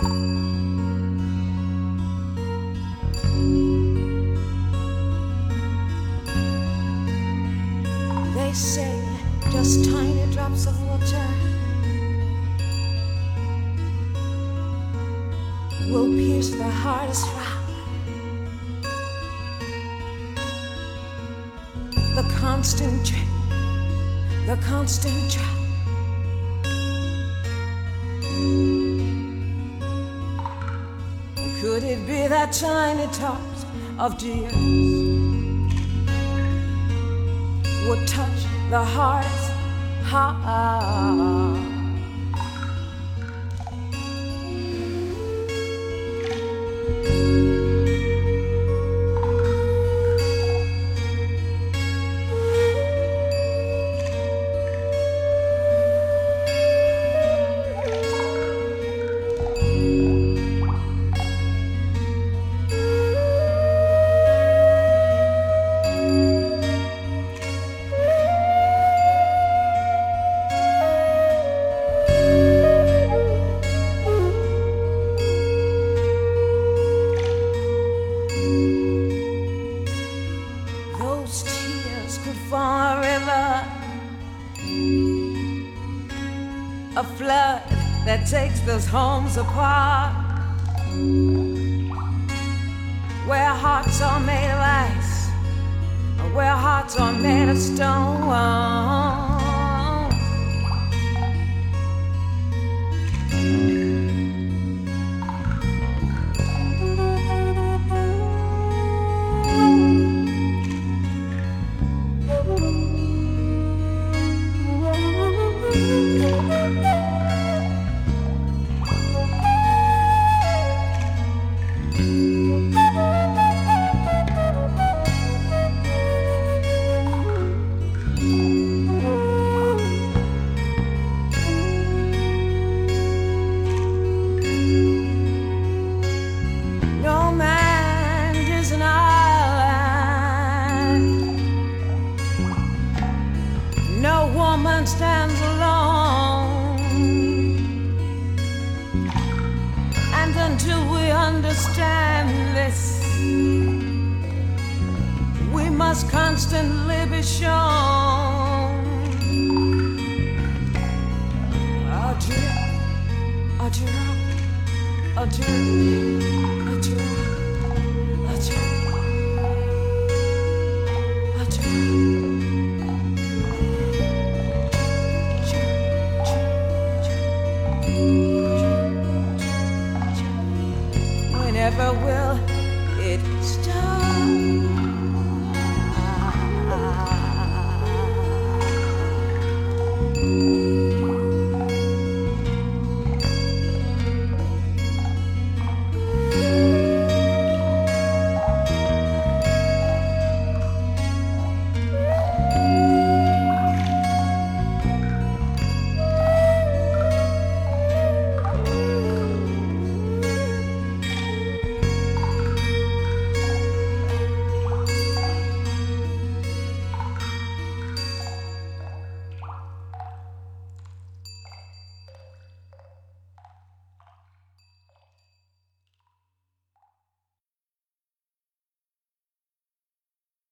They say just tiny drops of water will pierce the hardest rock. The constant drip, the constant drop. Could it be that tiny tops of tears would touch the hardest heart? Those tears could form a river, a flood that takes those homes apart, where hearts are made of ice, where hearts are made of stone. No man is an island, no woman stands alone, and until we understand this, we must constantly be shown a drip, a drop, a drip. Whenever will it stop?